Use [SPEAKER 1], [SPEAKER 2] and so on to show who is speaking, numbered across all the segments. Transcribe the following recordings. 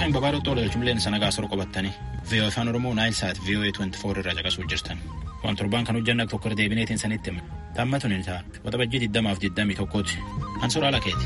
[SPEAKER 1] Nagaan babaaduu tola jechuun sanagaa sor qabatanii VOA afaan Oromoo Naayilsaat VOA 24 irraa caqasuu jirtan. Waan torbaan kan hojjannak tokko deebineetiin sanitti hima. Taammatuun hin ta'a. Waxabajjii 2021 an soraa lakeeti.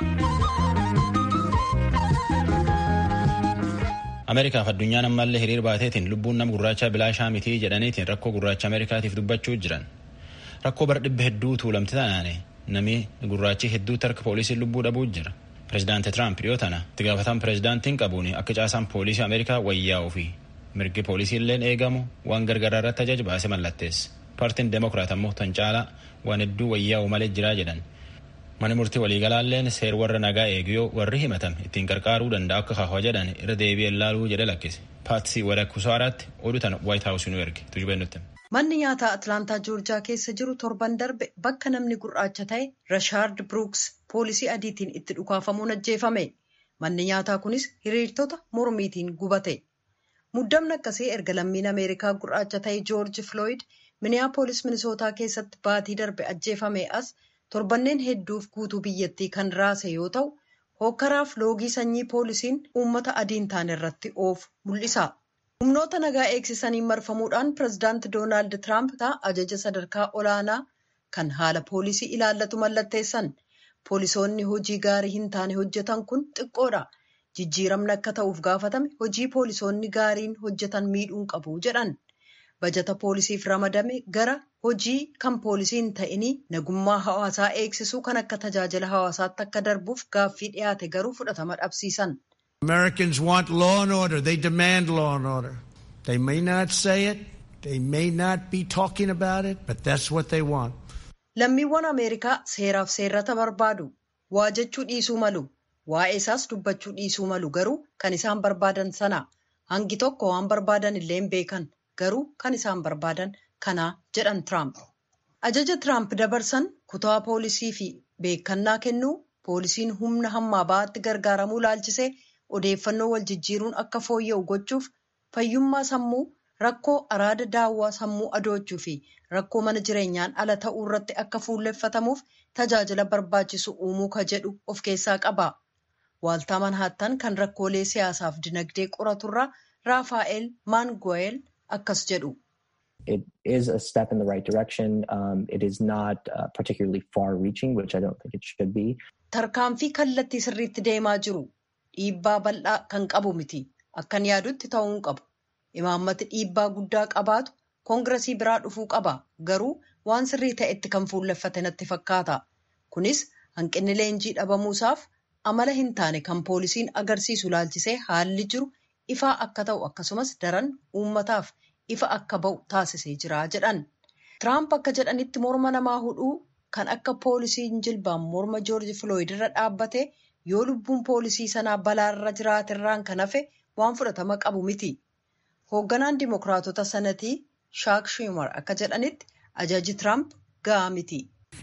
[SPEAKER 1] Ameerikaaf addunyaan ammallee hiriir baateetiin lubbuun nama gurraacha bilaashaa mitii jedhaniitiin rakkoo gurraacha Ameerikaatiif dubbachuu jiran. Rakkoo bara dhibba hedduu tuulamti taanaane namni gurraachi hedduu tarka poolisiin lubbuu dhabuu jira. Pireezidaantii Tiraamp dhiyoo tana itti gaafatan pireezidaantiin qabuun akka caasaan poolisii Ameerikaa wayyaa'uu fi mirgi poolisii illeen eegamu waan gargaaraa irratti ajaja baase mallatteessa. Paartiin Deemokiraat ammoo tan caalaa waan hedduu wayyaa'uu malee jiraa jedhan. Mana murtii waliigalaalleen seer warra nagaa eegiyoo warri himatame ittiin gargaaruu danda'a akka kaahwa jedhan irra deebi'ee ilaaluu jedhe lakkise. Paatsii Wadakusaaraatti oduu tana Waayit Haawusii nu erge tujubeen nutti.
[SPEAKER 2] Manni nyaataa Atlaantaa Joorjiyaa keessa jiru torban darbe bakka namni gurraacha ta'e Rashaard Brooks poolisii adiitiin itti dhukaafamuun ajjeefame. Manni nyaataa kunis hiriirtota mormiitiin gubate. Muddamni akkasii erga lammiin Ameerikaa gurraacha ta'e Joorji Floyd Minneapolis Minisootaa keessatti baatii darbe ajjeefame as torbanneen hedduuf guutuu biyyattii kan raase yoo ta'u, hokkaraaf loogii sanyii poolisiin uummata adiin taane irratti oofu mul'isa. Humnoota nagaa eegsisaniin marfamuudhaan pireezidaanti Doonaald Tiraamp ajaja sadarkaa olaanaa kan haala poolisii ilaallatu mallatteessan. Poolisoonni hojii gaarii hin taane hojjetan kun xiqqoodha. Jijjiiramni akka ta'uuf gaafatame hojii poolisoonni gaariin hojjetan miidhuun qabu jedhan. Bajata poolisiif ramadame gara hojii kan poolisiin ta'inii nagummaa hawaasaa eegsisuu kan akka tajaajila hawaasaatti akka darbuuf gaaffii dhiyaate garuu fudhatama dhabsiisan.
[SPEAKER 3] Americans want law and order. They demand law and order. They may not say it. They may not be talking about it, but that's what they want.
[SPEAKER 2] Lammiiwwan Ameerikaa seeraaf seerrata barbaadu. Waa jechuu dhiisuu malu. Waa'ee isaas dubbachuu dhiisuu malu garuu kan isaan barbaadan sana. Hangi tokko waan barbaadan illee hin beekan. Garuu kan isaan barbaadan kanaa jedhan Tiraamp. Ajaja Tiraamp dabarsan kutaa poolisii fi beekannaa kennuu poolisiin humna hammaa ba'aatti gargaaramuu laalchisee odeeffannoo wal jijjiiruun akka fooyya'u gochuuf fayyummaa sammuu rakkoo araada daawwaa sammuu adoochuu fi rakkoo mana jireenyaan ala ta'uu irratti akka fuulleffatamuuf tajaajila barbaachisu uumuu ka jedhu of keessaa qaba. Waaltaa Manhaattan kan rakkoolee siyaasaaf dinagdee qoraturraa Raafaa'el Maanguweel akkas jedhu.
[SPEAKER 4] It is a step in the right direction. It is not particularly far-reaching, which I don't think it should be.
[SPEAKER 2] Tarkaanfii kallattii sirriitti deemaa jiru. Dhiibbaa bal'aa kan qabu miti. Akkan yaadutti ta'uu hin qabu. Imaammati dhiibbaa guddaa qabaatu koongiresii biraa dhufuu qaba. Garuu waan sirrii ta'etti kan fuulleffate natti fakkaata. Kunis hanqinni leenjii dhabamuusaaf amala hin taane kan poolisiin agarsiisu laalchisee haalli jiru ifaa akka ta'u akkasumas daran uummataaf ifa akka ba'u taasisee jira jedhan. Tiraamp akka jedhanitti morma namaa hudhuu kan akka poolisiin jilbaan morma Joorji Floyd irra dhaabbate yoo lubbuun poolisii sanaa balaarra jiraatirraan kan hafe waan fudhatama qabu miti. Hoogganaan Dimookiraatota sanatii Shaak Schumer akka jedhanitti ajaji Tiraamp gahaa miti.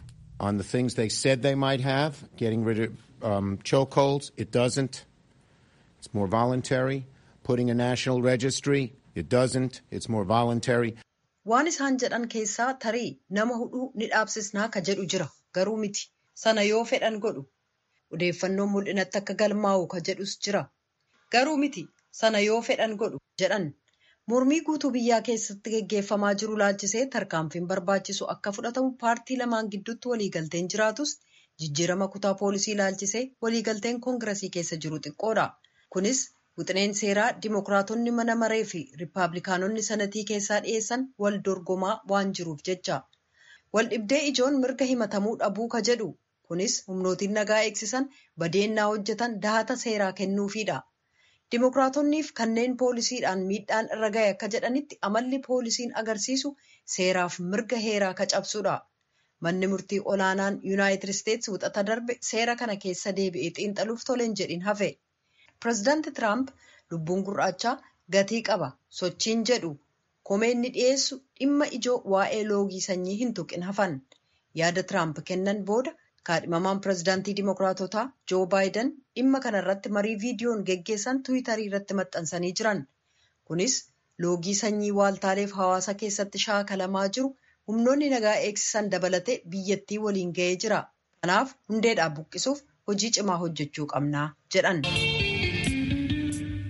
[SPEAKER 5] On the things they said they might have, getting rid of chokeholds, it doesn't. It's more voluntary. Putting a national registry, it doesn't. It's more voluntary.
[SPEAKER 2] Waan isaan jedhan keessaa tarii nama hudhuu ni dhaabsisnaa ka jedhu jira. Garuu miti. Sana yoo fedhan godhu. Odeeffannoo mul'inatti akka galmaa'u ka jedhus jira. Garuu miti. Sana yoo fedhan godhu jedhan. Mormii guutuu biyyaa keessatti geggeeffamaa jiru laalchisee tarkaanfiin barbaachisu akka fudhatamu paartii lamaan gidduutti waliigalteen jiraatus jijjiirama kutaa poolisii laalchisee waliigalteen koongiresii keessa jiru xiqqoodha. Kunis wixineen seeraa Dimookiraatonni mana maree fi Riippaabilikaanonni sanatii keessaa dhiyeessan wal dorgomaa waan jiruuf jecha. Wal dhibdee ijoon mirga himatamuu dhabuu ka jedhu. Kunis humnootiin nagaa eegsisan badeennaa hojjetan dahata seeraa kennuufiidha. Dimookiraatoniif kanneen poolisiidhaan miidhaan irra gahe akka jedhanitti amalli poolisiin agarsiisu seeraaf mirga heeraa ka cabsudha. Manni murtii olaanaan Yuunaayitid Isteetsi wixata darbe seera kana keessa deebi'ee xiinxaluuf toleen jedhin hafe. Pireezidaanti Tiraamp lubbuun gurraachaa gatii qaba sochiin jedhu komeenni dhiyeessu dhimma ijoo waa'ee loogii sanyii hin tuqin hafan. Yaada Tiraamp kennan booda kaadhimamaan pireezidaantii Dimookiraatotaa Joo Baayiden dhimma kanarratti marii viidiyoon geggeessan Tiwiitarii irratti maxxansanii jiran. Kunis loogii sanyii waaltaaleef hawaasa keessatti shaakalamaa jiru humnoonni nagaa eegsisan dabalatee biyyattii waliin ga'ee jira. Kanaaf hundeedhaa buqqisuuf hojii cimaa hojjechuu qabnaa jedhan.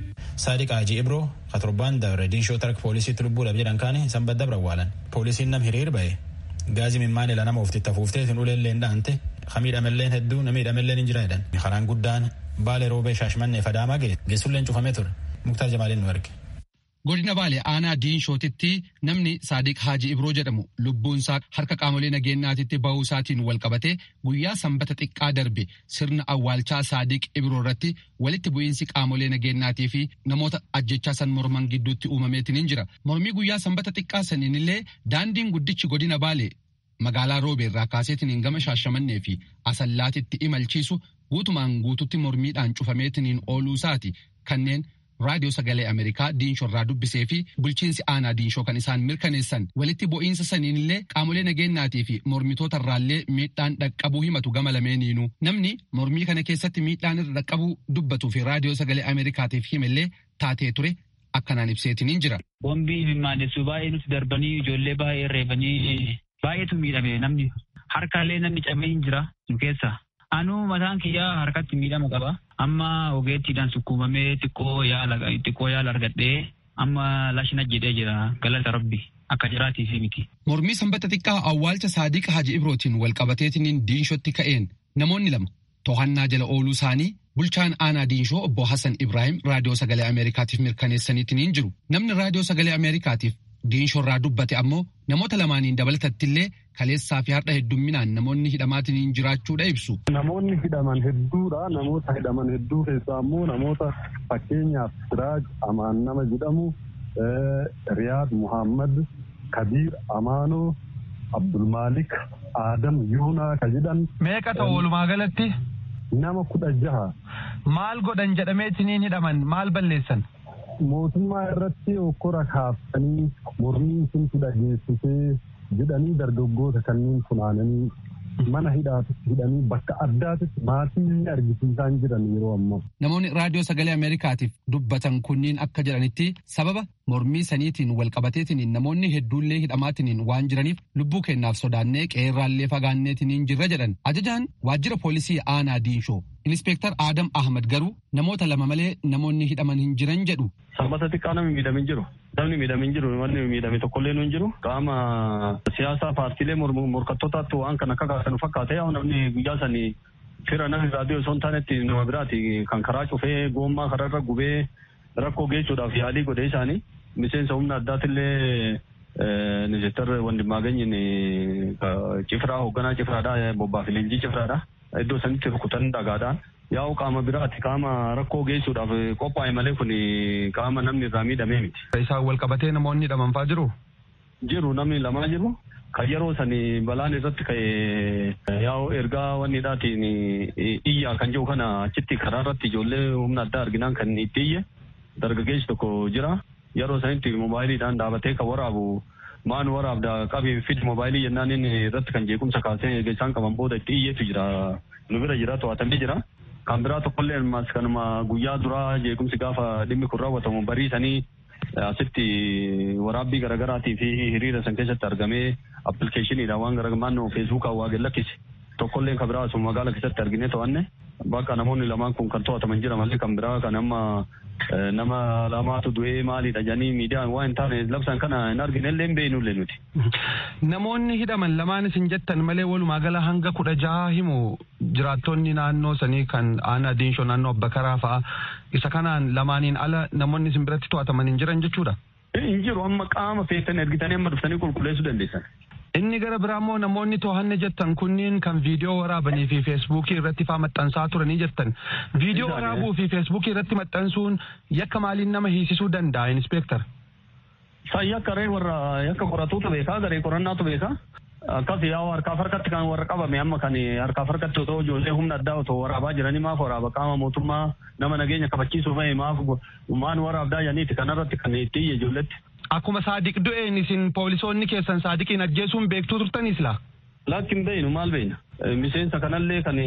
[SPEAKER 1] Saadiq Haaji Ibroo katorban dabre diinshoo tark poolisiitti lubbuudhaaf jedhan kaane sanbata dabra awwaalan. Poolisiin nam hiriir ba'e gaazii mimmaan ila nama ofitti tafuuftee hin uleelleen dhaante miidhamelleen hedduu miidhamelleen hin jira jedhan. Karaan guddaan Baalee Roobee Shaashmannee Fadaamaa geessulleen cufamee ture. Muktaar Jamaaliin nu erge.
[SPEAKER 6] Godina Baalee aanaa diinshootitti namni Saadiq Haaji Ibroo jedhamu lubbuunsaa harka qaamolee nageenyaatitti bahuu isaatiin wal qabatee guyyaa sanbata xiqqaa darbe sirna awwaalchaa Saadiq Ibroo irratti walitti bu'iinsi qaamolee nageenyaatii fi namoota ajjechaa san morman gidduutti uumameetiin hin jira. Mormii guyyaa sanbata xiqqaa saniin illee daandiin guddichi godina Baalee magaalaa Roobee irraa kaaseetiin gama Shaashamannee fi Asallaatitti imalchiisu guutumaan guututti mormiidhaan cufameetiin ooluu isaati kanneen raadiyoo sagalee Ameerikaa diinshoo irraa dubbisee fi bulchiinsi aanaa diinshoo kan isaan mirkaneessan walitti bu'iinsa saniin illee qaamolee nageenyaatii fi mormitoota irraallee miidhaan dhaqqabuu himatu gama lameeniinuu namni mormii kana keessatti miidhaan irra dhaqqabuu dubbatuu fi raadiyoo sagalee Ameerikaatiif himallee taatee ture akkanaan ibseetiin hin jira.
[SPEAKER 7] Boombii mimaanessu baay'ee nuti darbanii ijoollee baay'ee reebanii baay'eetu miidhame namni harkaalee namni cabee hin jira nu keessa. Anuu mataan kiyyaa harkatti miidhama qaba. Amma ogeettiidhaan sukkuumamee xiqqoo yaala argadhee amma lashina jedhee jira galata rabbi akka jiraatii fi miti.
[SPEAKER 6] Mormii sanbata xiqqaa awwaalcha Saadiq Haaji Ibrootiin wal qabateetiin diinshootti ka'een namoonni lama to'annaa jala ooluu isaanii bulchaan aanaa diinshoo obbo Hassan Ibrahim raadiyoo sagalee Ameerikaatiif mirkaneessaniitiin hin jiru. Namni raadiyoo sagalee Ameerikaatiif diinshoo irraa dubbate ammoo namoota lamaaniin dabalatatti kaleessaa fi har'a heddumminaan namoonni hidhamaatiin jiraachuudha ibsu.
[SPEAKER 8] Namoonni hidhaman hedduudha. Namoota hidhaman hedduu keessaa ammoo namoota fakkeenyaaf Siraaj Amaan nama jedhamu, Riyaad Muhammad, Kabiir Amaanoo, Abdulmaalik Adam Yuunaa ka jedhan.
[SPEAKER 9] Meeqa ta'u walumaa galatti?
[SPEAKER 8] Nama 16.
[SPEAKER 9] Maal godhan jedhameetiniin hidhaman maal balleessan?
[SPEAKER 8] Mootummaa irratti okkora kaafsanii mormii suntu dhageessisee jedhanii dargaggoota kanneen funaananii mana hidhaatitti hidhanii bakka addaatitti maatii argisiisaa jiran yeroo ammaa.
[SPEAKER 6] Namoonni raadiyoo sagalee Ameerikaatiif dubbatan kunniin akka jedhanitti sababa mormii saniitiin wal qabateetiin namoonni hedduullee hidhamaatiin waan jiraniif lubbuu kennaaf sodaannee qeerraallee fagaanneetiin jirra jedhan. Ajajaan waajjira poolisii aanaa diinshoo Inspektar Adam Ahmad garuu namoota lama malee namoonni hidhaman hin jiran jedhu.
[SPEAKER 8] Sanbata xiqqaa namni miidhamin jiru. Namni miidhamin jiru wanni miidhame tokkollee nu hin jiru. Qaama siyaasaa paartiilee morkattootaatti waan kan akka kaasan fakkaatee namni guyyaa sanii fira namni raadiyoo osoo hin taanetti nama biraati kan karaa cufee goommaa karaarra gubee rakkoo geessuudhaaf yaalii godhee isaanii miseensa humna addaatillee Ministeer Wandimmaaganyii Cifraa hoogganaa Cifraadhaa Bobbaaf Leenjii Cifraadhaa. Iddoo sanitti rukutan dhagaadhaan yaa'u qaama biraatti qaama rakkoo geessuudhaaf qophaa'e malee kun qaama namni irraa miidhamee miti.
[SPEAKER 9] Isaan wal qabatee namoonni hidhaman fa'aa jiru?
[SPEAKER 8] Jiru namni lamaa jiru. Kan yeroo sanii balaan irratti ka'e yaa'u ergaa wanni dhaatiin iyyaa kan jiru kana achitti karaa irratti ijoollee humna addaa arginaan kan itti iyye dargaggeessi tokko jira. Yeroo sanitti moobaayiliidhaan dhaabatee kan waraabu maan waraabda qabee fidi moobaayilii jennaan inni irratti kan jeequmsa kaasee isaan qaban booda itti iyyeetu jira. Nu bira jira to'atamee jira. Kan biraa tokkollee ammas kanuma guyyaa duraa jeequmsi gaafa dhimmi kun raawwatamu bariisanii asitti waraabbii garaagaraatii fi hiriira san keessatti argamee appilikeeshiniidhaan waan garagaraa feesbuukaan waa gallakkise. Tokkollee kan biraa asuma magaala keessatti arginee to'anne bakka namoonni lamaan kun kan to'ataman jira malee kan biraa kan amma nama lamaatu du'ee maalidha jedhanii miidiyaan waan hin taane labsan kana hin arginellee hin beeknullee nuti.
[SPEAKER 9] Namoonni hidhaman lamaan isin jettan malee walumaa gala hanga 16 himu jiraattonni naannoo sanii kan aanaa diinshoo naannoo Abbakaraa fa'a isa kanaan lamaaniin ala namoonni isin biratti to'ataman hin jiran jechuudha.
[SPEAKER 8] Hin jiru amma qaama feetan ergitanii amma dhuftanii qulqulleessuu dandeessan.
[SPEAKER 9] Inni gara biraa immoo namoonni to'anne jettan kunniin kan viidiyoo waraabanii fi feesbuukii irratti faa maxxansaa turanii jettan. Viidiyoo waraabuu fi feesbuukii irratti maxxansuun yakka maaliin nama hiisisuu danda'a inspektar?
[SPEAKER 8] Isaan yakka qoratuutu beekaa garee qorannaatu beekaa. Akkas yaa'u harkaaf harkatti kan warra qabame amma kan harkaaf harkatti otoo ijoollee humna addaa otoo waraabaa jiranii maaf waraaba qaama mootummaa nama nageenya kabachiisuuf maaf maan waraabdaa jedhaniiti kanarratti kan itti iyye ijoolletti.
[SPEAKER 9] Akkuma Saadiq du'een isin poolisoonni keessan Saadiqiin ajjeesuun beektuu turtanis laa?
[SPEAKER 8] Lakkin beeynu maal beeyna. Miseensa kanallee kan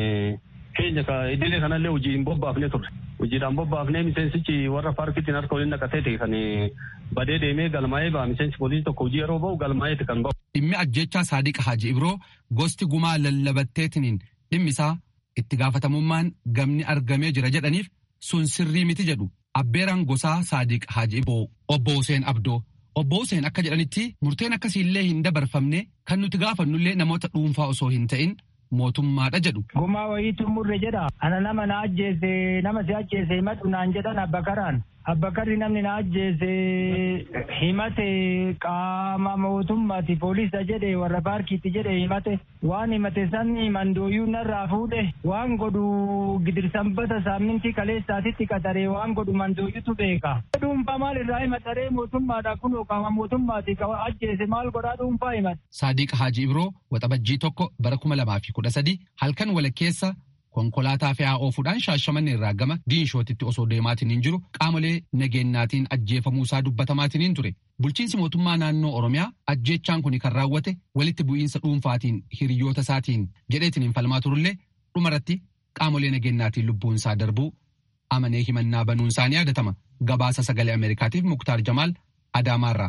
[SPEAKER 8] keenya idilee kanallee hojiin bobbaafnee turre. Hojiidhaan bobbaafnee miseensichi warra paarkittiin harka waliin naqateeti kan badee deemee galmaa'ee ba'a. Miseensi poolisii tokko hojii yeroo ba'u galmaa'eeti kan ba'u.
[SPEAKER 6] Dhimmi ajjechaa Saadiq Haaji Ibroo gosti gumaa lallabatteetiniin dhimmi isaa itti gaafatamummaan gamni argamee jira jedhaniif sun sirrii miti jedhu Abbeeraan Gosaa Saadiq Haaji Obbo Huseen Abdoo. Obbo Huseen akka jedhanitti murteen akkasiillee hin dabarfamne kan nuti gaafannullee namoota dhuunfaa osoo hin ta'in mootummaadha jedhu.
[SPEAKER 10] Gumaa wayiitu murre jedha. Ana nama na ajjeese nama si ajjeese himatu naan jedhan Abbakaraan. Abbakarri namni na ajjeese himate qaama mootummaati poolisa jedhe warra paarkiitti jedhe himate waan himate san mandooyuu narraa fuudhe waan godhu gidirsambata saamintii kaleessaatitti qataree waan godhu mandooyutu beeka. Dhuunfaa maal irraa himataree mootummaadha kun qaama mootummaati ajjeese maal godhaa dhuunfaa himate.
[SPEAKER 6] Saadiq Haaji Ibroo waxabajjii tokko bara 2013 halkan walakkeessa konkolaataa fe'aa oofuudhaan Shaashamannee irraa gama Diinshootitti osoo deemaatiin jiru qaamolee nageenyaatiin ajjeefamuusaa dubbatamaatiin ture. Bulchiinsi mootummaa naannoo Oromiyaa ajjeechaan kun kan raawwate walitti bu'iinsa dhuunfaatiin hiriyoota isaatiin jedheetiin falmaa turullee dhumarratti qaamolee nageenyaatiin lubbuunsaa darbuu amanee himannaa banuun isaanii yaadatama. Gabaasa sagalee Ameerikaatiif Muktaar Jamaal Adaamaarraa.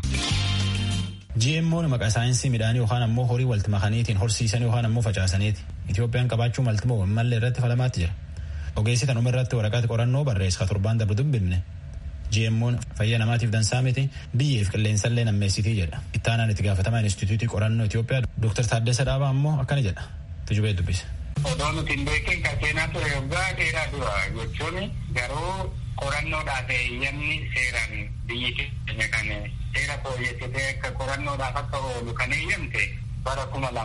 [SPEAKER 1] GMO'n maqaa saayinsii midhaanii yookaan ammoo horii walitti makaniitiin horsiisan yookaan ammoo facaasaniiti. Itoophiyaan qabaachuu malti moo mallee irratti falamaatti jira. Ogeessi tan irratti waraqaa qorannoo barreessa torbaan darbu dubbifne. GMO'n fayyaa namaatiif dansaa miti biyyeef qilleensallee nammeessitii jedha. Ittaanaan itti gaafatamaa Inistituutii Qorannoo Itoophiyaa Dr. Taaddasa Dhaabaa ammoo akkana jedha. Tujubee dubbise.
[SPEAKER 11] Odoo nuti hin beekin kan seenaa ture waggaa dheeraa dura jechuun garuu qorannoodhaaf eeyyamni seeraan biyyi keenya kan seera fooyyessitee akka qorannoodhaaf akka oolu kan eeyyamte bara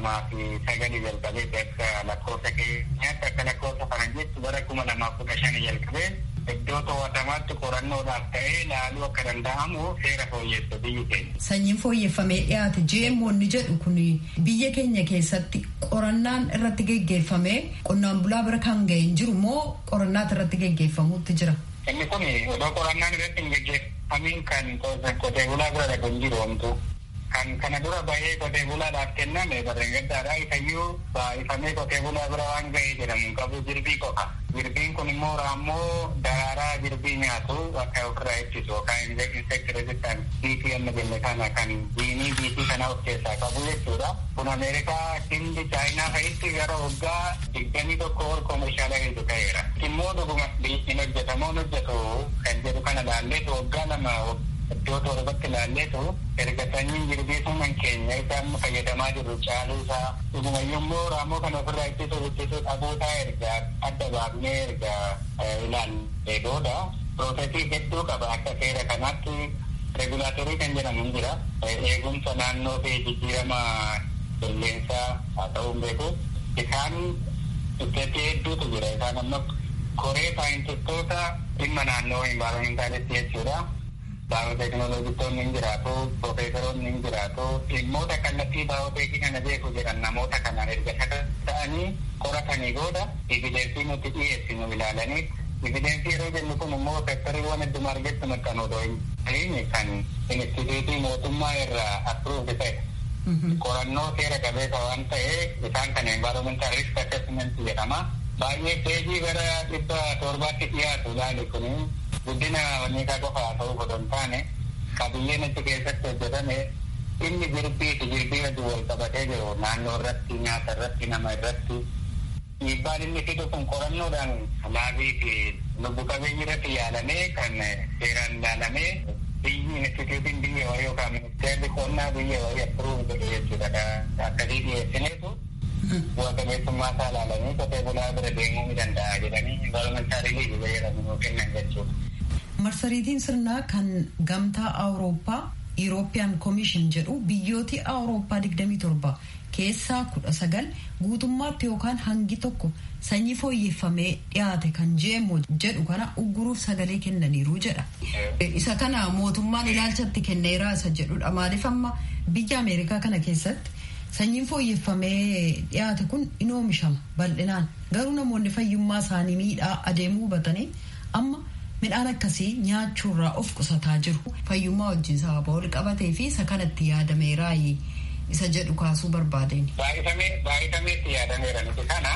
[SPEAKER 11] 2009 jalqabee akka lakkoofsa keenyaatti akka lakkoofsa faranjiitti bara 2015 jalqabee iddoo to'atamaatti qorannoodhaaf ta'ee ilaaluu akka danda'amu seera fooyyessa biyyi keenya.
[SPEAKER 2] Sanyiin fooyyeffamee dhiyaate GMO'n jedhu kun biyya keenya keessatti qorannaan irratti geggeeffamee qonnaan bulaa bira kan ga'e hin jiru moo qorannaatu irratti geggeeffamuutti jira?
[SPEAKER 11] Inni kun odoo qorannaan irratti hin geggeeffamiin kan qotee bulaa bira dhaqu hin jiru homtuu. Kan kana dura bahee qotee bulaadhaaf kenname barreen gaddaadhaa isayyuu baay'ifamee qotee bulaa bira waan ga'ee jedhamu qabu jirbii qofa. Jirbiin kun immoo raammoo daraaraa jirbii nyaatu akka ofirraa ittisu yookaan insect resistant BT amma jenne kana kan jiinii BT kana of keessaa qabu jechuudha. Kun Ameerikaa, Hindi, Chaayinaa fa'itti gara waggaa 21 ol koomershaalaayizii ta'eera. Immoo dhuguma hin hojjetamoo hojjetu kan jedhu kana laalleetu waggaa lama iddoo torbatti ilaalleetu erga sanyiin jirbii sun keenya isa amma fayyadamaa jiru caaluusaa dhugumayyuu immoo raammoo kan ofirraa ittisuu dhabuusaa erga adda baafnee erga ilaallee booda piroosesii hedduu qaba akka seera kanaatti regulaatorii kan jedhamu hin jira eegumsa naannoo fi jijjiirama qilleensaa haa ta'uu hin beeku isaan isteetii hedduutu jira isaan amma koree saayintistoota dhimma naannoo envaayiroomentaaliti jechuudha. Baay'ooteekinooloojistoonni hin jiraatu, piroofeesaroonni hin jiraatu, dhimmoota kallattii baay'ooteekii kana beeku jedhan namoota kanaan erga ta'anii qoratanii booda evidensii nuti dhiyeessinu ilaalanii evidensii yeroo jennu kun immoo sektariiwwan hedduma argetti maxxanu odoo hin ta'in kan inistituutii mootummaa irraa appruuvdi ta'e. Qorannoo seera qabeessa waan ta'ee isaan kan environmental risk assessment jedhama. Baay'ee peejii gara 700tti dhiyaatu ilaali kuni. Guddina wanniisaa qofaa ta'uu godhu hin taane qabiyyeen achi keessatti hojjetame inni jirbii wajjin wal qabatee jiru naannoo irratti nyaata irratti nama irratti dhiibbaan inni fidu kun qorannoodhaan laabii fi lubbu qabeeyyii irratti yaalamee kan seeraan ilaalamee biyyi instituutiin biyya wayii yookaan ministeerri qonnaa biyya wayii appruuv godhe jechuudha akkasii dhiyeessineetu bu'a qabeessummaa isaa ilaalamee qotee bulaa bira deemuu ni danda'a jedhanii environmentaalii liigii fayyadamu kennan jechuudha.
[SPEAKER 2] Marsariitiin sirnaa kan gamtaa Awurooppaa European Commission jedhu biyyooti Awurooppaa 27 keessaa 19 guutummaatti yookaan hangi tokko sanyii fooyyeffamee dhiyaate kan GMO jedhu kana ugguruuf sagalee kennaniiru jedha. Isa kana mootummaan ilaalchatti kenneeraa isa jedhudha. Maaliif amma biyya Ameerikaa kana keessatti sanyiin fooyyeffamee dhiyaate kun in oomishama bal'inaan garuu namoonni fayyummaa isaanii miidhaa adeemuu hubatanii amma midhaan akkasii nyaachuurraa of qusataa jiru fayyummaa wajjin sababa wal qabatee fi isa kanatti yaadameeraa isa jedhu kaasuu barbaadeen.
[SPEAKER 11] Baay'itameetti yaadameera nuti kana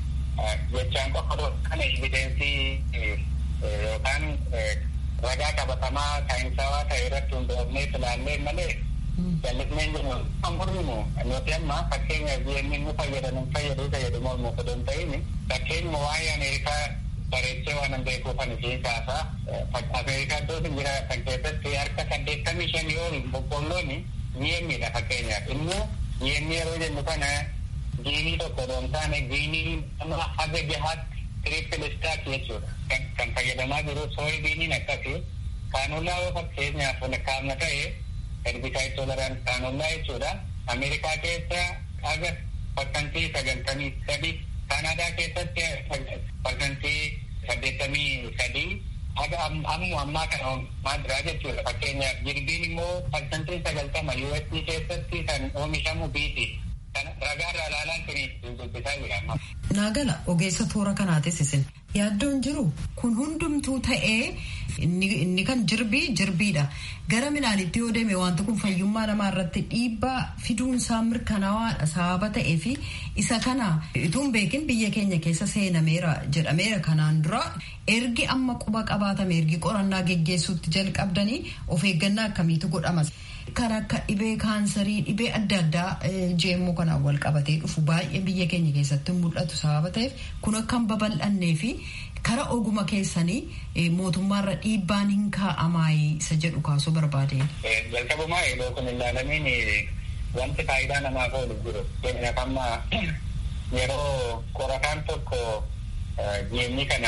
[SPEAKER 11] jechaan qofa kana evidensii yookaan ragaa qabatamaa saayinsawaa ta'e irratti hundoofnee ilaallee malee jallisneen jennu kan furminu nuti amma fakkeenyaaf GMO'n nu fayyadu mormuuf odoo hin ta'in fakkeenya waa'ee Ameerikaa bareechee waan beekuufan ishee kaasaa Ameerikaa iddootin jira kan keessatti harka 85 ol boqqolloon GM'dha fakkeenyaaf immoo GM yeroo jennu kana giinii tokko doon taane giinii amma haga jahaatti triple stack jechuudha kan fayyadamaa jiru soybeaniin akkasii kaanollaa yoo fakkeenyaaf kaamna ta'e herbicide tolerant kaanollaa jechuudha Ameerikaa keessa haga parsantii 93 Kanaadaa keessatti parsantii 83 haga ammaa kana maadiraa jechuudha fakkeenyaaf jirbiin immoo parsantii 90 USD keessatti kan oomishamu biiti ragaarraa ilaalaan kuni dubbisaa jira.
[SPEAKER 2] Naagala ogeessa toora kanaatis isin yaaddoon jiru kun hundumtuu ta'ee inni kan jirbiidha gara midhaanitti yoo deeme wanti kun fayyummaa namaa irratti dhiibbaa fiduunsaa mirkanawaadha sababa ta'ee fi isa kana ituun beekin biyya keenya keessa seenameera jedhameera kanaan dura ergi amma quba qabaatame ergi qorannaa geggeessuutti jalqabdanii of eeggannaa akkamiitu godhamas kan akka dhibee kaansarii dhibee adda addaa jeemmoo kanaan wal qabatee dhufu baay'ee biyya keenya keessatti mul'atu sababa ta'eef kun akka hin babal'annee fi kara oguma keessanii mootummaarra dhiibbaan hin kaa'amaayi isa jedhu kaasuu barbaadeen.
[SPEAKER 11] Jalqabumaa yeroo kun ilaalamiin wanti faayidaa namaaf oolu jiru. Keenyaaf amma yeroo qorataan tokko jeemni kana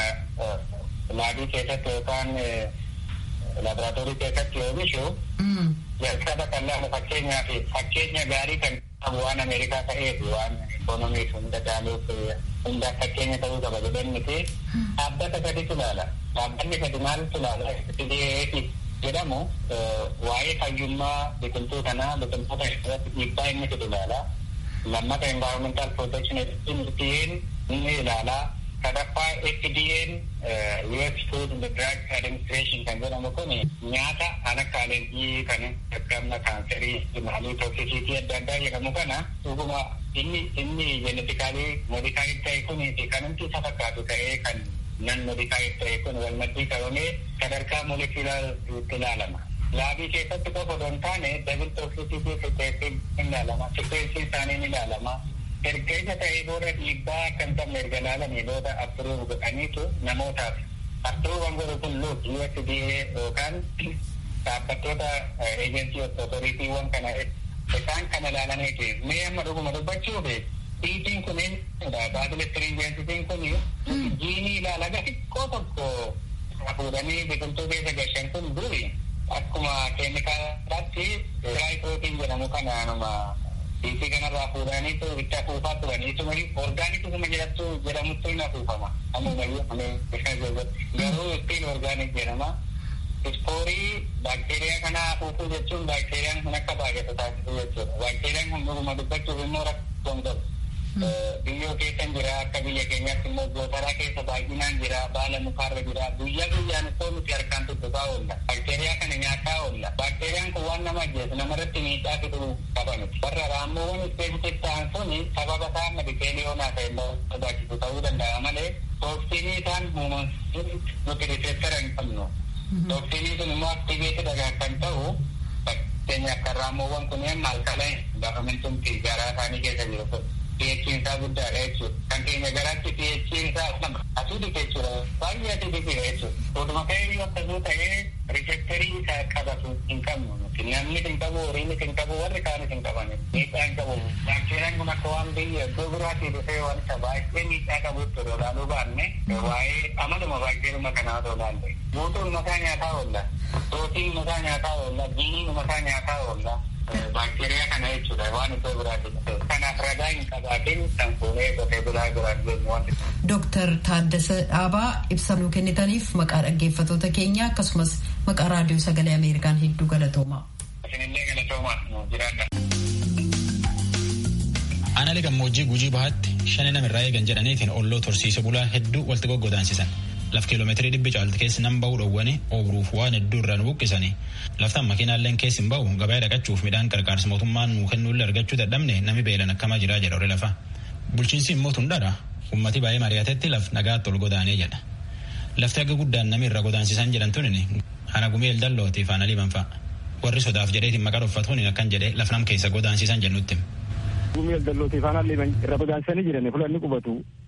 [SPEAKER 11] laabii keessatti yookaan laaboraatoorii keessatti oomishu jalqaba kan laalu fakkeenya gaarii kan qabu waan Ameerikaa ta'eef waan ikoonomiif hunda caaluuf hunda fakkeenya ta'uu qaba jedhan miti dhaabbata sadiitu ilaala. Dhaabbanni sadi maaltu ilaala? FDA jedhamu waa'ee fayyummaa biqiltuu kanaa biqiltoota irratti dhiibbaa inni fidu ilaala. Lammata environmental protection agency inni ilaala. Sadaffaa FDA'n US Food and Drug Administration kan jedhamu kun nyaata kan akka alergii kan akka kaanserii maalii toksisiitii adda addaa jedhamu kana dhuguma inni jenetikaalii modifaayiid ta'e kun kan nuti isa fakkaatu ta'ee kan nan modifaayiid ta'e kun wal maddii qabamee sadarkaa molekulaariitti ilaalama. Laabii keessatti qofa osoo hin taane dabil toksisiitii fiteetiin ilaalama. Fiteetiin isaanii ilaalama. Erga ta'ee booda dhiibbaa kan qabne erga ilaalanii booda approve godhaniitu namootaaf approve godhu kun USDA yookaan dhaabbattoota agency authorityuwwan kana isaan kana ilaalaniiti mee amma dhuguma dubbachuuf dhiitiin kunin baasilettiriin jeensitiin kun jiinii ilaalaga xiqqoo tokko fuudhanii biqiltuu keessa gashan kun duri akkuma keemikaalaatti tiraayiprootiin jedhamu kanaanuma dhiitii kanarraa fuudhaniitu itti afuufaa turaniitu orgaanikuma jedhamutti hin afuufama ammumayyuu garuu ittiin orgaanik jedhama ispoorii baakteeriyaa kana afuufuu jechuun baakteeriyaan kun akka baay'atu taasisuu jechuudha baakteeriyaan kun dhuguma dubbachuuf immoo rakkoon qabu biyyoo keessan jira akka biyya keenyaatti immoo gootaraa keessa baay'inaan jira baala mukaarra jira guyyaa guyyaan ittoo nuti harkaan tuttuqaa oolla baakteeriyaa kana nyaataa oolla baakteeriyaan kun waan nama ajjeesu namarratti miidhaa fiduu qaba miti warra raammoowwan ispeesifiik ta'an sun sababa isaa medikeeliyoonaa ta'e barbaachisu ta'uu danda'a malee tooksinii isaan nuti riseeptara hin qabnu tooksinii sun immoo aktiveetidha kan ta'u fakkeenyaaf kan raammoowwan kunneen maalkala gaafamintumti garaa isaanii keessa jiru kun pH'insaa guddaadha jechuudha. Kan keenya garaatti pH'insaa asiidii jechuudha. Baay'ee asiidii jechuudha. Oduma ta'ee akkasuma ta'ee riiseptarii isaa qabatu hin qabnu. Namni hin qabu, horiinis hin qabu, warri kaanis hin qaban. Miidhaa hin qabu. Baakteeriyaan kun akka waan biyya iddoo biraatii dhufee wanta baay'ee miidhaa qabutti yeroo ilaaluu baanne waa'ee amaluma baakteeriyuma kanaa otoo ilaalle. Guutuun mataa nyaataa oolla. Prootiin mataa nyaataa oolla. Jiiniin mataa nyaataa oolla. Baakteeriyaa kana jechuudha waan iddoo biraatti dhufe. Kanaaf ragaa hin qabaatin kan fuunee qotee bulaa biraan jennu waan.
[SPEAKER 2] Dooktar Taaddasa Dhaabaa ibsa nuu kennitaniif maqaa dhaggeeffattoota keenya akkasumas maqaa raadiyoo sagalee Ameerikaan hedduu galatoomaa.
[SPEAKER 11] Isinillee galatoomaa jiraadha.
[SPEAKER 1] Aanaalee gammoojjii Gujii Bahaatti shani namirraa eegan jedhaniitiin olloo torsiise bulaa hedduu walitti goggodaansisan. Laf kiiloomeetirii 100 keessa nam ba'uu dhowwanii ooburuuf waan hedduu irraa nu buqqisanii laftaan makiinaalleen keessi hin ba'u gabaa dhaqachuuf midhaan qarqaarsa mootummaan nuu kennuullee argachuu dadhabne nami beelan akkamaa jiraa jedha horii lafa. Bulchiinsi immoo tundhaadha ummati baay'ee mari'atetti laf nagaatti ol godaanee jedha. Lafti akka guddaan nami irra godaansisan jedhan tunini hana gumii eldallootii faana liban fa'a. Warri sodaaf jedheetiin maqaa dhuffatuun akkan jedhee laf nam keessa godaansisan jennutti.
[SPEAKER 12] Gumii eldallootii faana liban irra godaansisanii jiran fulanni qubatu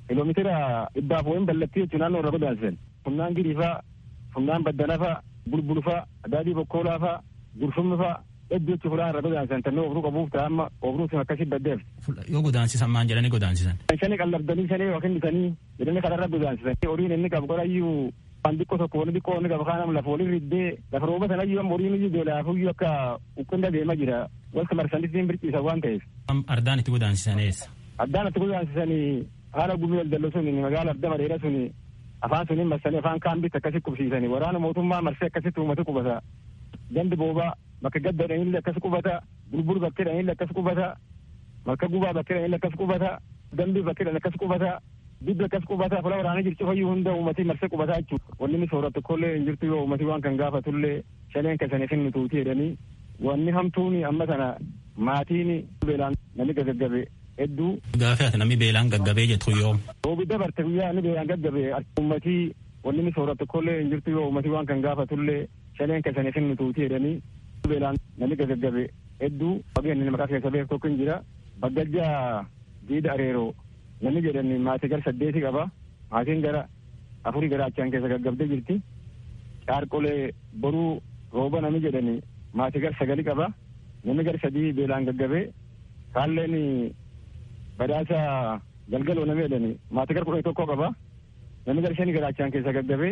[SPEAKER 12] kiiloomeetira 100 ballattii jechuun naannoo irra godaansisan. Humnaan giriifaa, humnaan baddanafaa, bulbulfaa, adaadii bokkoolaafaa, gurfumnifaa hedduu jechuun fulaan irra godaansisan tannee obruu qabuuf ta'amma obruu sun akkasii baddeef.
[SPEAKER 1] Yoo godaansisan maan jedhanii godaansisan?
[SPEAKER 12] Shanii qallabdanii shanii yookiin bitanii jedhanii kanarra godaansisan. Horiin inni qabu qorayyuu waan xiqqoo tokko wani xiqqoo inni qabu kaanam lafa waliin riddee lafa rooba sanayyuu amma horiin iyyuu beelaafuyyuu akka uqqinda deema jira. Walta marsanitti birciisa waan ta'eef.
[SPEAKER 1] Ardaan itti godaansisan eessa?
[SPEAKER 12] Ardaan itti godaansisan haala gumii waldallo sun magaala arda mareera sun afaan suniin marsanii afaan kaambitti akkasi qubsiisanii waraana mootummaa marsee akkasitti uummata qubata. Gandi boobaa bakka gaddaadhanillee akkas qubata. Bulbul bakkeedhanillee akkas qubata. Marka gubaa bakkeedhanillee akkas qubata. Dambii bakkeedhan akkas qubata. Dibbi akkas qubata. Fula waraana jirtu fayyuu hunda uummatii marsee qubataa jechuudha. Wanni inni sooratu kollee hin jirtu yoo uummatii waan kan gaafatullee shaneen kasaniif hin nutuuti jedhanii wanni hamtuuni amma sana maatiin beelaan namni gaggabe hedduu.
[SPEAKER 1] Gaafii ati namni beelaan gaggabee jettu yoo.
[SPEAKER 12] Roobi dabarte guyyaa inni beelaan gaggabe uummatii wanni inni sooratu kollee hin jirtu yoo uummatii waan kan gaafatullee shaneen kasaniif hin nutuuti jedhanii beelaan namni gaggabe hedduu wageen inni maqaa keessa beeku tokko hin jira. Baggajjaa diida areeroo namni jedhani maatii gara 8 qaba. Maatiin gara 4 garaachaan keessa gaggabdee jirti. Caarqolee boruu rooba namni jedhani maatii gara 9 qaba. Namni gara 3 beelaan gaggabee kaalleen badhaasa galgaloo namni jedhani maatii gara 11 qaba. Namni gara 5 garaachaan keessa gaggabee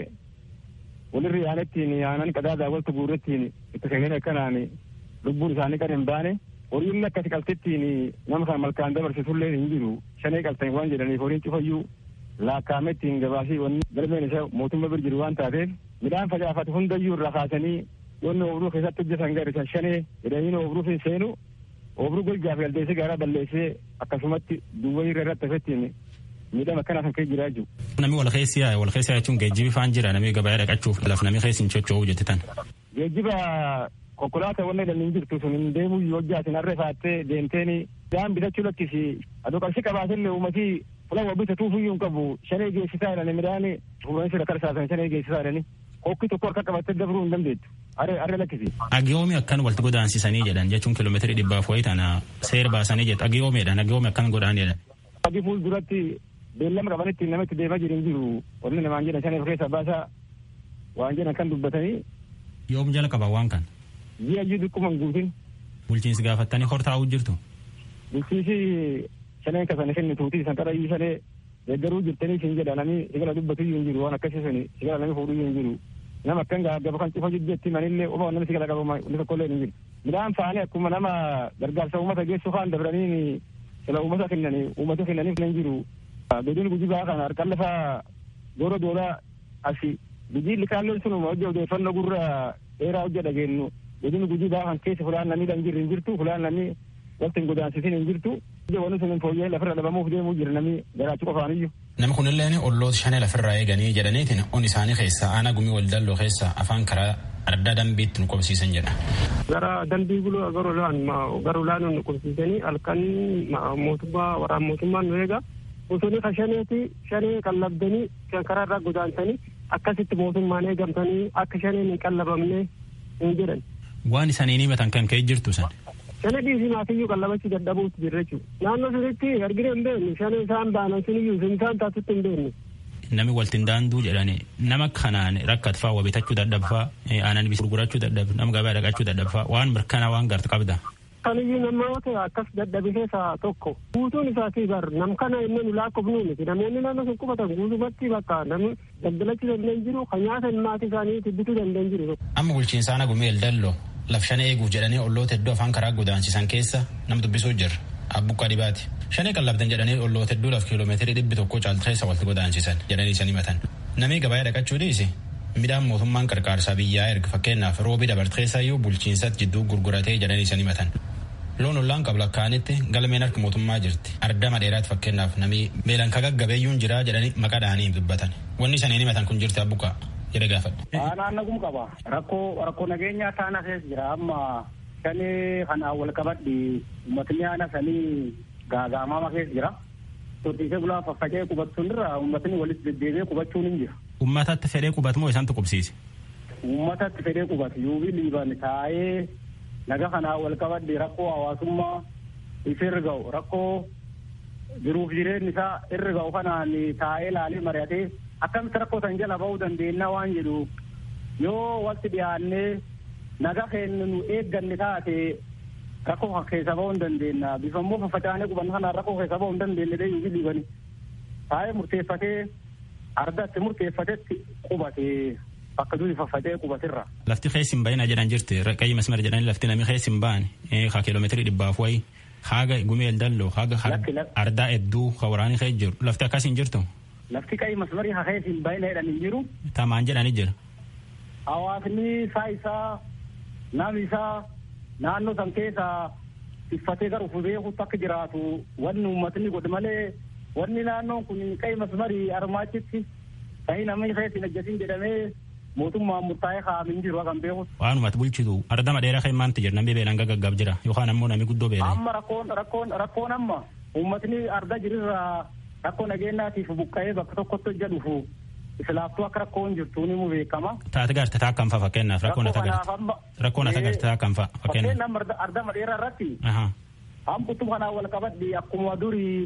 [SPEAKER 12] walirri yaanettiin yaanan qadaadaa waltu guurrettiin itti seeneen akkanaan lubbuun isaanii kan hin baane. Horiin akkasi qaltettiin nama kan malkaan dabarsitullee hin jiru. Shanee qaltan waan jedhaniif horiin cufayyuu laakkaamettiin gabaasii wanni galmeen isa mootummaa bir jiru waan taateef midhaan facaafate hundayyuu irraa kaasanii yoonni obruu keessatti hojjetan gara shanee jedhanii obruuf hin seenu obruu golgaaf galdeessee gaaraa balleessee akkasumatti duwwaa irra irratti hafettiin miidhama akkanaaf kan ka'e jiraa jiru.
[SPEAKER 1] Namni wal keessaa jechuun geejjibi faan jira namni gabayaa dhaqachuuf lafa namni keessa hin socho'uu jettitan.
[SPEAKER 12] Geejjiba konkolaataa wanne dhalli jirtu sun hin deemuu yoo jaatin harree faattee deemteeni daan bitachuu lakkisi adoo qarshii qabaatillee uummatii fulan wabbita fuyyuu hin qabu shanee geessisaa jedhani midhaan fuulanis irra karsaasan shanee geessisaa jedhani hokkii tokko harka qabattee dabruu hin dandeettu harree lakkisi.
[SPEAKER 1] Agiyoomi akkan walti godaansisanii jedhan jechuun kiiloomeetirii 100 wayii tana seera baasanii jedhu agiyoomiidhaan agiyoomi akkan godhaan jedhan.
[SPEAKER 12] Agi fuul duratti beellama qabanitti namatti deemaa jiru hin jiru warri namaan jedhan shanee keessa baasaa waan jedhan kan dubbatanii.
[SPEAKER 1] Yoom jala qaba waan kan.
[SPEAKER 12] Ji'a dhikkuma hin guutin.
[SPEAKER 1] Bulchiinsi gaafattanii hortaa'uu jirtu.
[SPEAKER 12] Bulchiinsi shaneen kasanii kennituuti san qarayyuu shanee deeggaruu jirtanii siin jedha namni sigala dubbatuyyuu hin jiru waan akkasii suni sigala namni fuudhuyyuu hin jiru. Nama akkan gaba kan cufa jetti manillee oma namni sigala qabama inni tokkollee hin jiru. Midhaan faanii akkuma nama gargaarsa uummata geessu faan dabranii sila uummata kennaniif hin jiru. Godin gujibaa kana harkaan lafaa doora dooraa asi biyyi likaalleen sunuma hojii odeeffannoo gurra dheeraa hojja dhageenyu. Godin gujibaa kan keessa fulaan namni dhan hin jirtu fulaan namni waqti hin godaansisin hin jirtu. Wanni sun fooyyee lafirra dhabamuuf deemuu jira namni garaachuu qofaaniyyuu.
[SPEAKER 1] Nama kunilleen olloota shanee lafirraa eeganii jedhaniitiin on isaanii keessa aanaa gumii waldalloo keessa afaan karaa ardaa dambiitti nu qobsiisan jedha.
[SPEAKER 13] Gara dambii buluu garuulaan nu qobsiisanii halkan mootummaa waraan mootummaan nu eega. Osoo ka shanee qallabdanii karaa irraa godaansanii akkasitti mootummaan eegamtanii akka shaneen hin qallabamne hin jedhan.
[SPEAKER 1] Waan isaanii himatan kan ka'e jirtu san.
[SPEAKER 13] Shanee dhiisii maatiyyuu qallabachuu dadhabuutti jirra jechuudha. Naannoo sunitti argina hin beeknu shanee isaan baanan suniyyuu isaan taatutti hin beeknu.
[SPEAKER 1] Nami waltiin daanduu jedhani nama kanaan rakkatfaa waa bitachuu dadhabfaa aanan gurgurachuu dadhab nama gabaa dhaqachuu dadhabfaa waan mirkanaa waan gartu qabda.
[SPEAKER 13] Kaniyyuu namoota akkas dadhabe keessaa tokko guutuun isaatii bar nam kana inni nu lakkoofnu miti namoonni naannoo sun qubatan guutumatti bakka namni daldalachuu danda'an jiru kan nyaatan maatii isaanii bituu danda'an jiru.
[SPEAKER 1] Amma bulchiinsa aanaa gumii waldalloo laf shanee eeguuf jedhanii olloota hedduu afaan karaa godaansisan keessa nam dubbisuu jirra. Abbuqqaa dhibaati. Shanee qallabdan jedhanii olloota hedduu laf kiiloomeetirii 100 caalteessa walti godaansisan jedhanii isanii himatan. Namni gabayaa dhaqachuu dhiise midhaan mootummaan qarqaarsaa biyyaa erga fakkeenyaaf roobii dabarteessaayyuu bulchiinsatti jidduu gurguratee jedhanii isanii himatan. Loon ollaan qabla kaanitti galmeen harka mootummaa jirti. Ardama dheeraatti fakkeenyaaf namni beelan kagaggabeeyyuun jiraa jedhanii maqaa dhahanii dubbatan. Wanni isanii himatan kun jirti abbuqqaa jedhe gaafadhe.
[SPEAKER 14] Naannagum qaba. Rakkoo nageenyaa taana keessa jira amma shanee kanaan wal qabadhi uummatni aana sanii gaagaamama keessa jira. Tortiisee bulaa faffacee qubachuun irra uummatni walitti deddeebi'ee qubachuun hin jiru.
[SPEAKER 1] Uummatatti fedhee qubatu moo isaantu qubsiise?
[SPEAKER 14] Uummatatti fedhee qubatu yuubii liiban taa'ee naga kanaa wal qabadhi rakkoo hawaasummaa ifirra ga'u rakkoo jiruuf jireenyi isaa irra ga'u kanaan taa'ee ilaalee mari'atee akkamitti rakkoo san jala ba'uu dandeenya waan jedhu yoo walitti dhiyaannee naga keenya nu eegganne taate rakkoo keessa ba'uu hin dandeenya. Bifa immoo faffacaanee qubanna kanaan rakkoo keessa ba'uu hin dandeenye dee yuufi dhiibani. Taa'ee murteeffatee ardatti murteeffatetti qubatee bakka durii faffacee qubatirra.
[SPEAKER 1] Lafti keessa hin baay'ina jedhan jirti qayyii masmara jedhanii lafti namni keessa hin baane haa kiiloomeetirii 100 wayi haaga gumeel dalloo haaga ardaa hedduu ka waraanii keessa jiru lafti akkas hin jirtu.
[SPEAKER 14] Lafti qayyii masmarii haa keessa hin baay'ina jedhan hin jiru.
[SPEAKER 1] Tamaan jedhanii jira.
[SPEAKER 14] Hawaasni isaa namni isaa naannoo san keessa tiffatee gara ufuu beekutti akka jiraatu wanni uummatni godhe malee wanni naannoon kun qayyii masmarii armaachitti ta'ii namni keessa hin ajjatin jedhamee mootummaan murtaa'ee kaa'amin jiru kan beekus.
[SPEAKER 1] Waanumatti bulchitu ardama dheeraa kan maanti jira namni beelaan gaggab jira yookaan ammoo namni guddoo beelee.
[SPEAKER 14] Amma rakkoon amma uummatni arda jirirraa rakkoo nageenyaatiif buqqa'ee bakka tokkotti hojja dhufu islaaftuu akka rakkoon jirtu ni mu beekama.
[SPEAKER 1] Taate garte taa kan fa fakkeenyaaf rakkoon ata garte taa kan fa fakkeenyaaf.
[SPEAKER 14] Fakkeenyaaf ardama dheeraa irratti. Hambutu kanaan wal qabadhi akkuma durii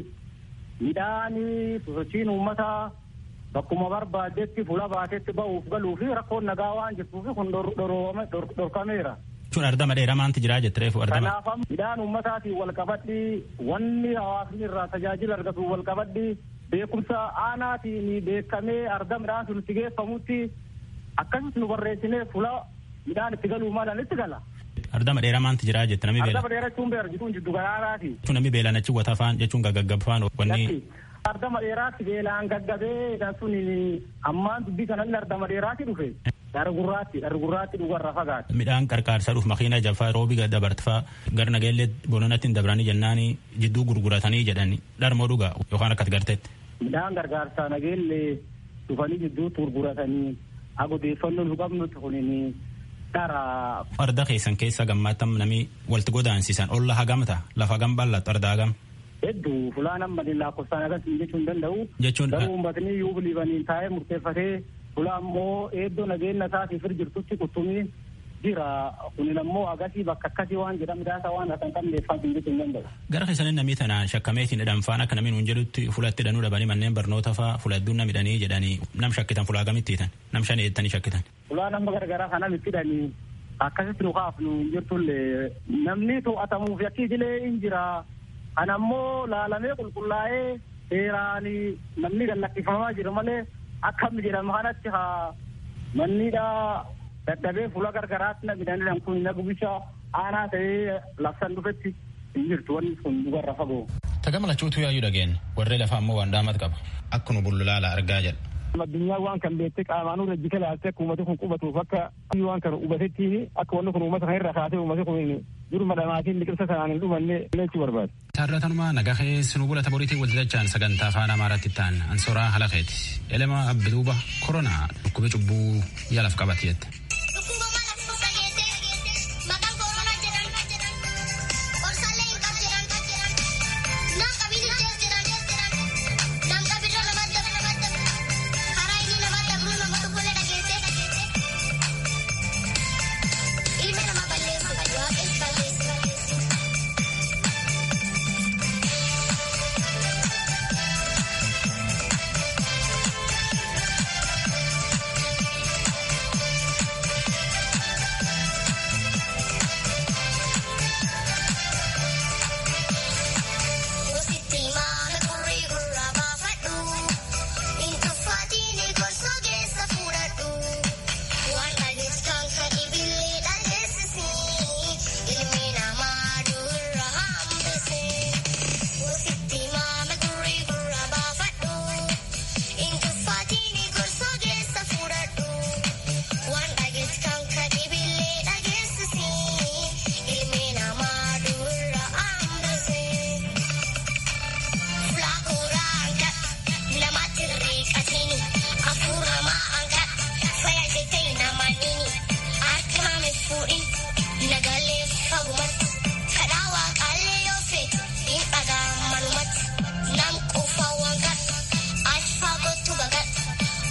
[SPEAKER 14] midhaanii sosochiin uummataa bakkuma barbaadetti fuula baatetti ba'uuf galuu fi rakkoon nagaa waan jirtuuf kun dhorkameera.
[SPEAKER 1] Jechuun ardama dheeraa maanti jiraa jette reefu ardama.
[SPEAKER 14] Kanaaf midhaan uummataatiin wal qabadhi wanni hawaasni irraa tajaajila argatu wal qabadhi beekumsa aanaatiin beekamee arda midhaan sun itti geeffamutti akkasitti nu barreessinee fuula midhaan itti galuu malan itti gala.
[SPEAKER 1] Ardama dheeraa maanti jiraa jette namni beela.
[SPEAKER 14] Ardama dheeraa jechuun beerjituun jiddu garaaraati.
[SPEAKER 1] Jechuun namni beelaan achi wata faan jechuun gaggab faan wanni.
[SPEAKER 14] Ardama dheeraatti beelaan gaggabee sun ammaan dubbii kanallee ardama dheeraatti dhufe. Dargurraatti dhugarra fagaate.
[SPEAKER 1] Midhaan qarqaarsa dhuuf makiina jaffaa roobi dabartifaa gar nageellee bononatti hin dabranii jennaanii jidduu gurguratanii jedhani dharmoo dhugaa yookaan akkati garteetti.
[SPEAKER 14] Midhaan gargaarsaa nageellee dhufanii jidduutti gurguratanii odeeffannoo nu qabnutti kunini dara.
[SPEAKER 1] Arda keessan keessa gammaattam namni walti godaansisan olla hagamta lafa hagam bal'atu arda hagam.
[SPEAKER 14] Hedduu fulaan amma lakkoofsaan agarsiisu jechuun danda'u. Garuu uummatni yoo biliivaniin taa'ee murteeffatee fulaan ammoo eeddoo nageenya isaatiif jirtutti quttumii jira. Kunin ammoo agasii bakka akkasii waan jedhamu daasa waan akka hin qabneeffatu jechuun danda'u.
[SPEAKER 1] Gara keessaniin namni tana shakkameetiin hidhanfaan akka namni nuun jedhutti fulatti hidhanuu dhabanii manneen barnoota fa'aa fula hedduun nam hidhanii jedhanii nam shakkitan fulaa gamitti hiitan nam shan eettanii shakkitan.
[SPEAKER 14] Fulaan amma gargaraa kanam itti hidhanii akkasitti nu kaafnu jirtullee namni to'atamuuf yakkii dilee hin jira. Ana ammoo laalamee qulqullaa'ee seeraan namni gallakkifamaa jiru malee akkam jedhama kanatti haa mannidhaa dadhabee fuula gargaraatti namidhaan kun nagubisha aanaa ta'ee labsan dhufetti hin jirtu wanni kun dhugarra fagoo.
[SPEAKER 1] Tagama lachuutu yaayyuu dhageen warree lafaa ammoo waan daamat qaba akkuma bullulaala argaa jedha.
[SPEAKER 12] Addunyaa waan kan beektee qaamaanuu rajjika laaltee akka uummati kun qubatuuf akka waan kan hubatetti akka wanni kun uummata kan irra kaasee uummati kun duruma dhamaatiin liqimsa sanaan hin dhumanne lechuu barbaade.
[SPEAKER 1] Saarratanuma nagaa keessanuu bulata boriitiin walti dachaan sagantaa afaan Amaaraatti ta'an ansoraa halaqeeti. Elema abbiduuba koronaa dhukkubee cubbuu yaalaaf qabate jette.
[SPEAKER 15] Nagalee faguma